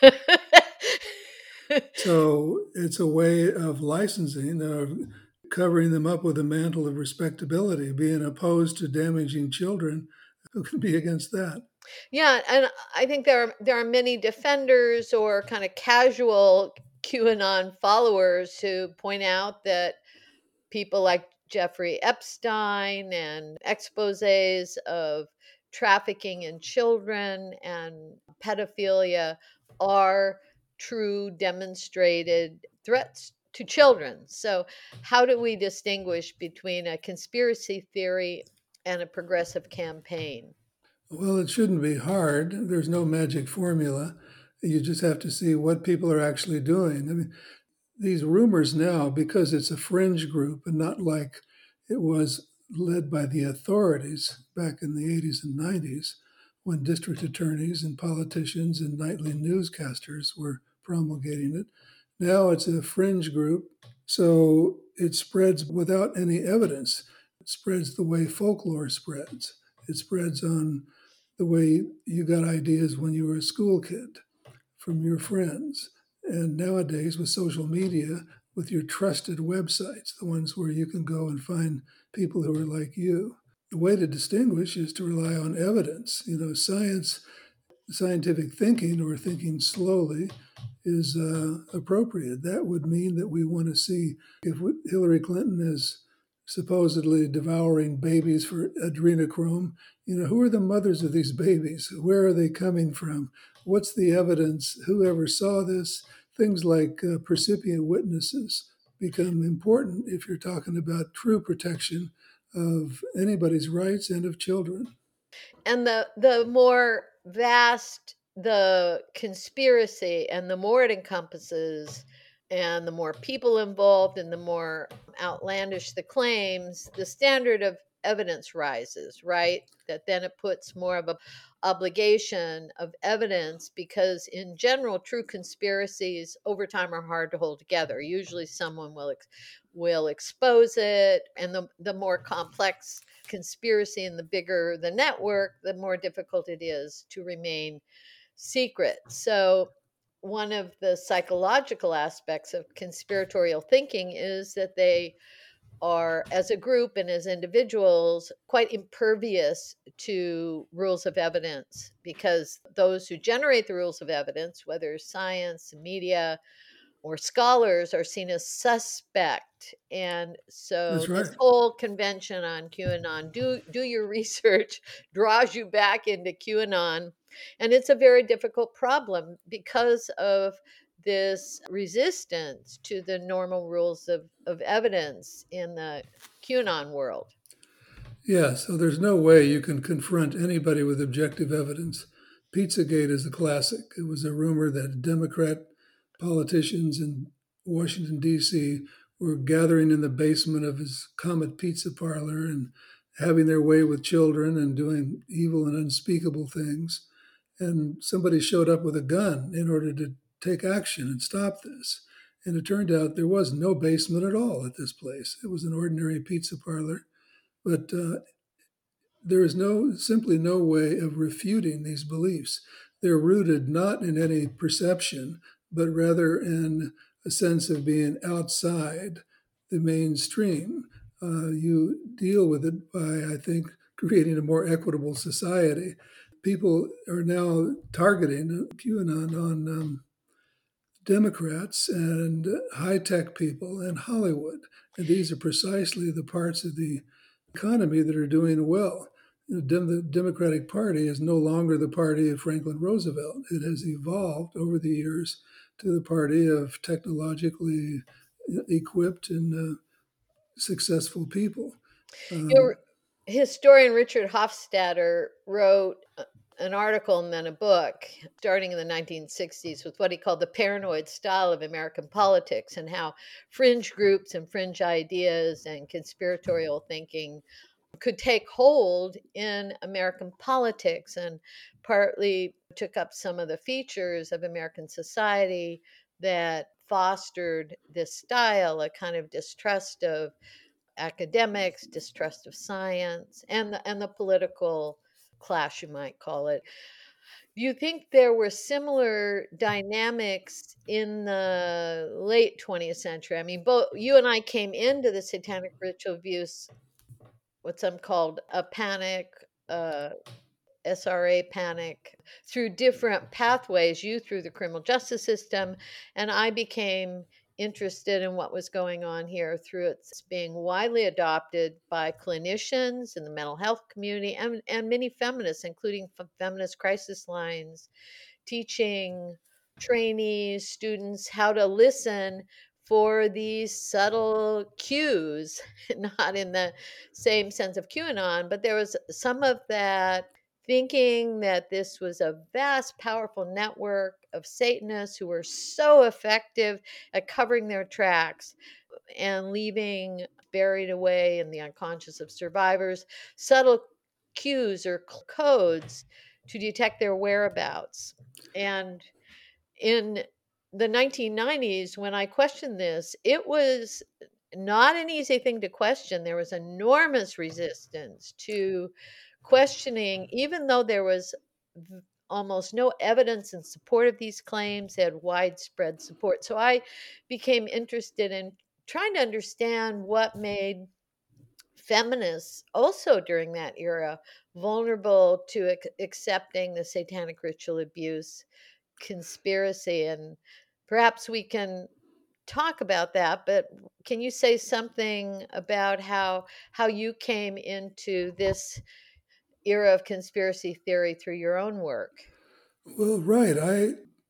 So it's a way of licensing, of covering them up with a mantle of respectability, being opposed to damaging children. Who can be against that? Yeah, and I think there are many defenders or kind of casual QAnon followers who point out that people like Jeffrey Epstein and exposés of trafficking in children and pedophilia are true demonstrated threats to children. So how do we distinguish between a conspiracy theory and a progressive campaign? Well, it shouldn't be hard. There's no magic formula. You just have to see what people are actually doing. I mean, these rumors now, because it's a fringe group and not like it was led by the authorities back in the 80s and 90s, when district attorneys and politicians and nightly newscasters were promulgating it. Now it's a fringe group, so it spreads without any evidence. It spreads the way folklore spreads. It spreads on the way you got ideas when you were a school kid from your friends. And nowadays with social media, with your trusted websites, the ones where you can go and find people who are like you. The way to distinguish is to rely on evidence. Scientific thinking or thinking slowly is appropriate. That would mean that we want to see if Hillary Clinton is supposedly devouring babies for adrenochrome. Who are the mothers of these babies? Where are they coming from? What's the evidence? Whoever saw this? Things like percipient witnesses become important if you're talking about true protection of anybody's rights and of children. And the more vast the conspiracy and the more it encompasses and the more people involved and the more outlandish the claims, the standard of evidence rises, right? That then it puts more of a obligation of evidence, because in general true conspiracies over time are hard to hold together. Usually someone will expose it, and the more complex conspiracy and the bigger the network, the more difficult it is to remain secret. So one of the psychological aspects of conspiratorial thinking is that they are, as a group and as individuals, quite impervious to rules of evidence, because those who generate the rules of evidence, whether science, media, or scholars, are seen as suspect. And so That's right. this whole convention on QAnon, do your research, draws you back into QAnon. And it's a very difficult problem because of this resistance to the normal rules of evidence in the QAnon world. Yeah, so there's no way you can confront anybody with objective evidence. Pizzagate is a classic. It was a rumor that Democrat politicians in Washington, D.C. were gathering in the basement of his Comet Pizza parlor and having their way with children and doing evil and unspeakable things. And somebody showed up with a gun in order to take action and stop this. And it turned out there was no basement at all at this place. It was an ordinary pizza parlor. But there is simply no way of refuting these beliefs. They're rooted not in any perception, but rather in a sense of being outside the mainstream. You deal with it by, I think, creating a more equitable society. People are now targeting QAnon on Democrats and high-tech people and Hollywood. And these are precisely the parts of the economy that are doing well. The Democratic Party is no longer the party of Franklin Roosevelt. It has evolved over the years to the party of technologically equipped and successful people. Historian Richard Hofstadter wrote an article and then a book starting in the 1960s with what he called the paranoid style of American politics, and how fringe groups and fringe ideas and conspiratorial thinking could take hold in American politics, and partly took up some of the features of American society that fostered this style, a kind of distrust of academics, distrust of science, and the political clash, you might call it. Do you think there were similar dynamics in the late 20th century? I mean, both you and I came into the satanic ritual abuse, what some called a panic, SRA panic, through different pathways. You through the criminal justice system, and I became interested in what was going on here through its being widely adopted by clinicians in the mental health community and many feminists, including feminist crisis lines, teaching trainees, students how to listen for these subtle cues, not in the same sense of QAnon, but there was some of that thinking that this was a vast, powerful network of Satanists who were so effective at covering their tracks and leaving buried away in the unconscious of survivors subtle cues or codes to detect their whereabouts. And in the 1990s, when I questioned this, it was not an easy thing to question. There was enormous resistance to questioning, even though there was almost no evidence in support of these claims. They had widespread support. So I became interested in trying to understand what made feminists also during that era vulnerable to accepting the satanic ritual abuse conspiracy. And perhaps we can talk about that, but can you say something about how you came into this era of conspiracy theory through your own work? Well, right. I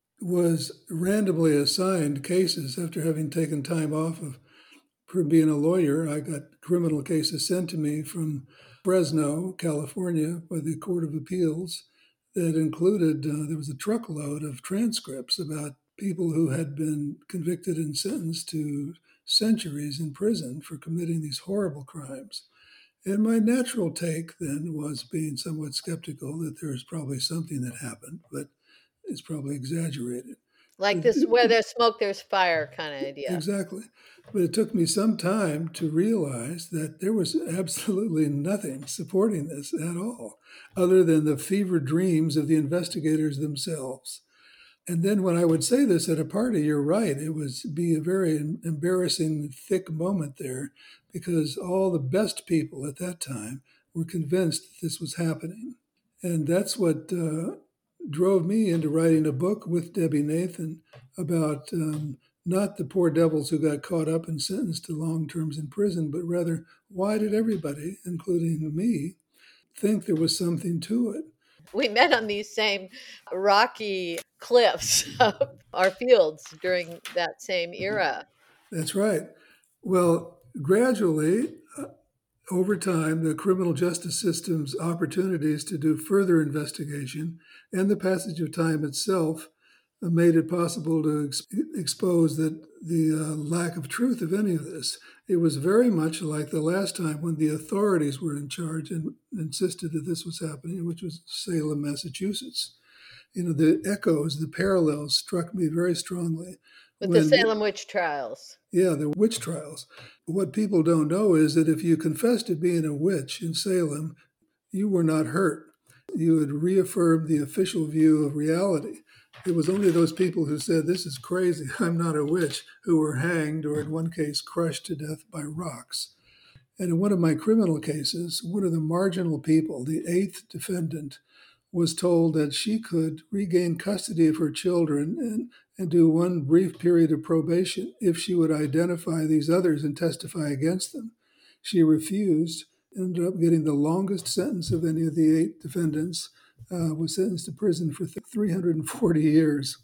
was randomly assigned cases after having taken time off of from being a lawyer. I got criminal cases sent to me from Fresno, California, by the Court of Appeals that included, there was a truckload of transcripts about people who had been convicted and sentenced to centuries in prison for committing these horrible crimes. And my natural take then was being somewhat skeptical that there was probably something that happened, but it's probably exaggerated. Like this, where there's smoke, there's fire kind of idea. Exactly. But it took me some time to realize that there was absolutely nothing supporting this at all, other than the fevered dreams of the investigators themselves. And then when I would say this at a party, you're right, it would be a very embarrassing, thick moment there, because all the best people at that time were convinced that this was happening. And that's what drove me into writing a book with Debbie Nathan about not the poor devils who got caught up and sentenced to long terms in prison, but rather, why did everybody, including me, think there was something to it? We met on these same rocky cliffs of our fields during that same era. That's right. Well, gradually, over time, the criminal justice system's opportunities to do further investigation and the passage of time itself made it possible to expose that the lack of truth of any of this. It was very much like the last time when the authorities were in charge and insisted that this was happening, which was Salem, Massachusetts. You know, the echoes, the parallels struck me very strongly. With the Salem witch trials. Yeah, the witch trials. What people don't know is that if you confess to being a witch in Salem, you were not hurt. You had reaffirmed the official view of reality. It was only those people who said, "This is crazy, I'm not a witch," who were hanged or in one case crushed to death by rocks. And in one of my criminal cases, one of the marginal people, the 8th defendant, was told that she could regain custody of her children and do one brief period of probation if she would identify these others and testify against them. She refused, ended up getting the longest sentence of any of the 8 defendants, was sentenced to prison for 340 years.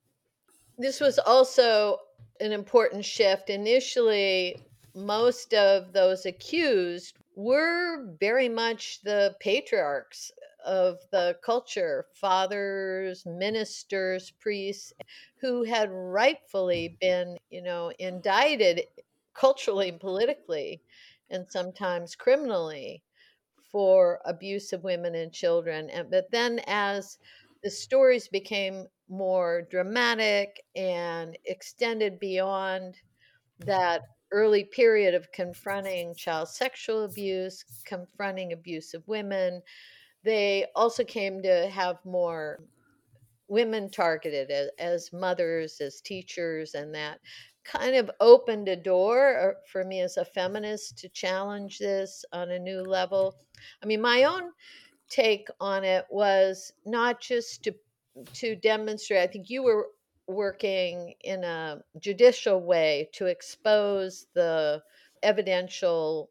This was also an important shift. Initially, most of those accused were very much the patriarchs of the culture, fathers, ministers, priests, who had rightfully been, indicted culturally and politically, and sometimes criminally, for abuse of women and children. But then as the stories became more dramatic and extended beyond that early period of confronting child sexual abuse, confronting abuse of women, they also came to have more women targeted as mothers, as teachers, and that kind of opened a door for me as a feminist to challenge this on a new level. I mean, my own take on it was not just to demonstrate. I think you were working in a judicial way to expose the evidential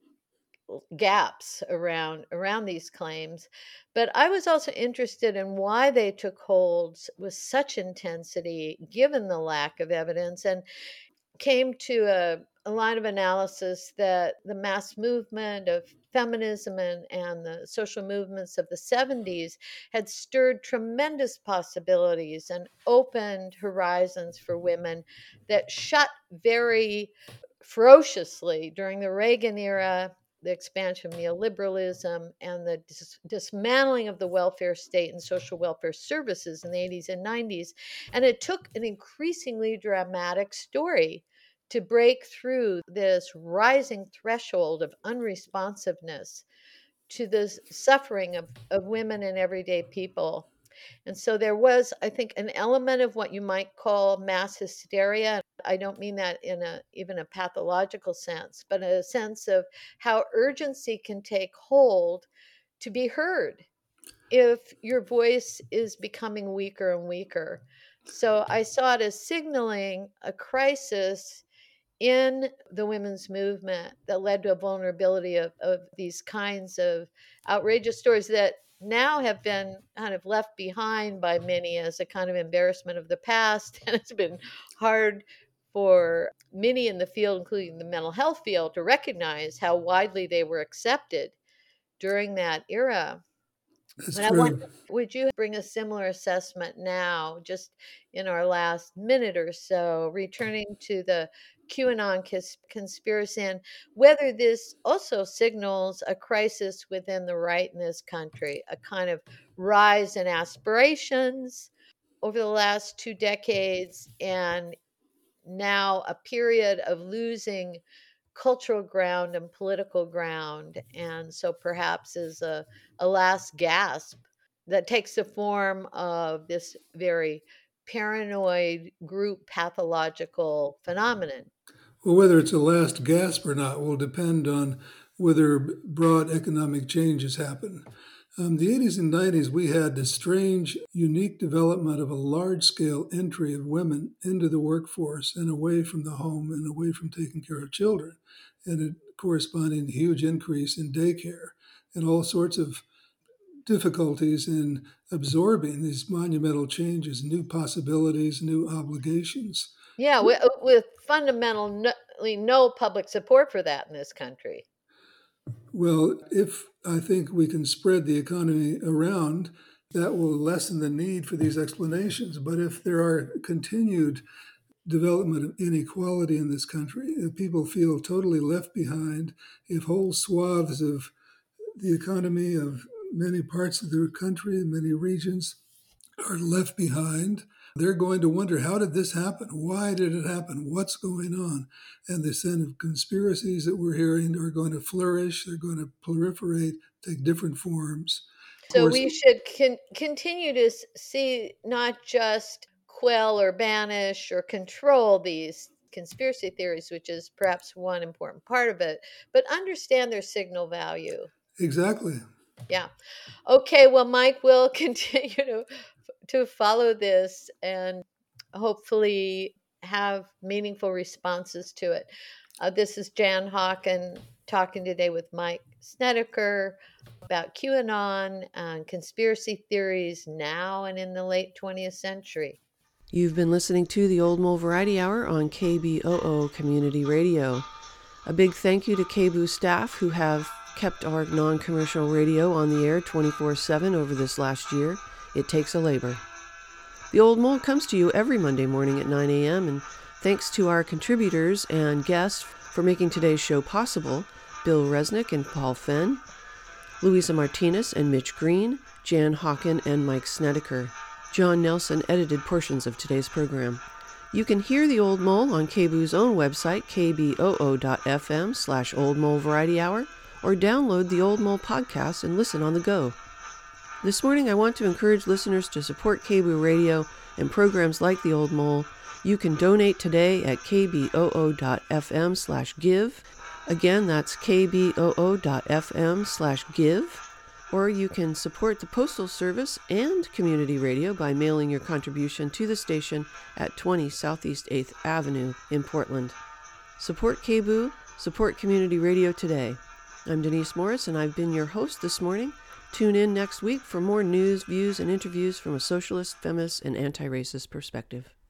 gaps around these claims, but I was also interested in why they took hold with such intensity given the lack of evidence, and came to a line of analysis that the mass movement of feminism and the social movements of the 70s had stirred tremendous possibilities and opened horizons for women that shut very ferociously during the Reagan era, the expansion of neoliberalism, and the dismantling of the welfare state and social welfare services in the 80s and 90s. And it took an increasingly dramatic story to break through this rising threshold of unresponsiveness to the suffering of women and everyday people. And so there was, I think, an element of what you might call mass hysteria. I don't mean that in even a pathological sense, but a sense of how urgency can take hold to be heard if your voice is becoming weaker and weaker. So I saw it as signaling a crisis in the women's movement that led to a vulnerability of these kinds of outrageous stories that now have been kind of left behind by many as a kind of embarrassment of the past. And it's been hard for many in the field, including the mental health field, to recognize how widely they were accepted during that era. That's But I true. wonder, would you bring a similar assessment now, just in our last minute or so, returning to the QAnon conspiracy, and whether this also signals a crisis within the right in this country, a kind of rise in aspirations over the last 2 decades, and now a period of losing cultural ground and political ground, and so perhaps is a last gasp that takes the form of this very paranoid group pathological phenomenon. Well, whether it's a last gasp or not will depend on whether broad economic changes happen. The 80s and 90s, we had this strange, unique development of a large-scale entry of women into the workforce and away from the home and away from taking care of children, and a corresponding huge increase in daycare and all sorts of difficulties in absorbing these monumental changes, new possibilities, new obligations. Yeah, with fundamentally no public support for that in this country. Well, if I think we can spread the economy around, that will lessen the need for these explanations. But if there are continued development of inequality in this country, if people feel totally left behind, if whole swaths of the economy of many parts of the country, many regions are left behind, they're going to wonder, how did this happen? Why did it happen? What's going on? And the set of conspiracies that we're hearing are going to flourish. They're going to proliferate, take different forms. So we should continue to see, not just quell or banish or control these conspiracy theories, which is perhaps one important part of it, but understand their signal value. Exactly. Yeah. Okay, well, Mike, we'll continue to follow this and hopefully have meaningful responses to it. This is Jan Hawken talking today with Mike Snedeker about QAnon and conspiracy theories now and in the late 20th century. You've been listening to the Old Mole Variety Hour on KBOO Community Radio. A big thank you to KBOO staff who have kept our non-commercial radio on the air 24/7 over this last year. It takes a labor. The Old Mole comes to you every Monday morning at 9 a.m. and thanks to our contributors and guests for making today's show possible: Bill Resnick and Paul Fenn, Louisa Martinez and Mitch Green, Jan Hawken and Mike Snedeker. John Nelson edited portions of today's program. You can hear the Old Mole on KBOO's own website, kboo.fm/Old Mole Variety Hour, or download the Old Mole podcast and listen on the go. This morning, I want to encourage listeners to support KBOO Radio and programs like the Old Mole. You can donate today at kboo.fm/give. Again, that's kboo.fm/give. Or you can support the Postal Service and Community Radio by mailing your contribution to the station at 20 Southeast 8th Avenue in Portland. Support KBOO, support Community Radio today. I'm Denise Morris, and I've been your host this morning. Tune in next week for more news, views, and interviews from a socialist, feminist, and anti-racist perspective.